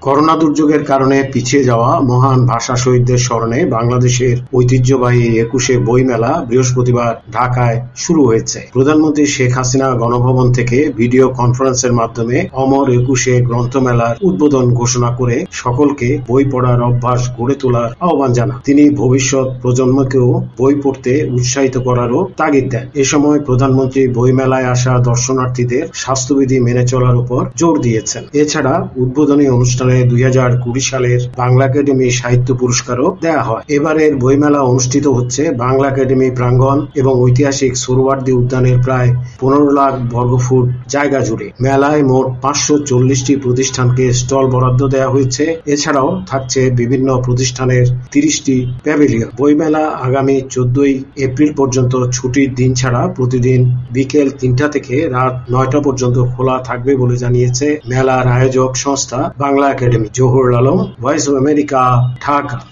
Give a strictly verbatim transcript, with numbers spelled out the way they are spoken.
Corona দুর্যোগের কারণে পিছিয়ে যাওয়া মহান ভাষা শহীদদের স্মরণে বাংলাদেশের ঐতিহ্যবাহী একুশে বইমেলা বৃহস্পতিবার ঢাকায় শুরু হয়েছে। প্রধানমন্ত্রী শেখ হাসিনা গণভবন থেকে ভিডিও কনফারেন্সের মাধ্যমে অমর একুশে গ্রন্থমেলার উদ্বোধন ঘোষণা করে সকলকে বই পড়ার অভ্যাস গড়ে তোলার আহ্বান জানান। তিনি ভবিষ্যৎ প্রজন্মকেও বই পড়তে উৎসাহিত করারও তাগিদ দেন। এ সময় প্রধানমন্ত্রী বইমেলায় আসা দর্শনার্থীদের স্বাস্থ্যবিধি মেনে চলার উপর জোর দিয়েছেন। এছাড়া উদ্বোধনী অনুষ্ঠানে দুই হাজার কুড়ি সালের বাংলা একাডেমি সাহিত্য পুরস্কারও দেওয়া হয়। এবারের বইমেলা অনুষ্ঠিত হচ্ছে বাংলা একাডেমি প্রাঙ্গণ এবং ঐতিহাসিক সোহরাওয়ার্দী উদ্যানের প্রায় পনেরো লাখ বর্গফুট জায়গা জুড়ে। মেলায় মোট পাঁচশো চল্লিশটি প্রতিষ্ঠানকে স্টল বরাদ্দ দেওয়া হয়েছে। এছাড়াও থাকছে বিভিন্ন প্রতিষ্ঠানের তিরিশটি প্যাভিলিয়ন। বইমেলা আগামী চোদ্দই এপ্রিল পর্যন্ত ছুটির দিন ছাড়া প্রতিদিন বিকেল তিনটা থেকে রাত নয়টা পর্যন্ত খোলা থাকবে বলে জানিয়েছে মেলার আয়োজক সংস্থা Bangla academy. Zahurul Alam, voice of America, Dhaka.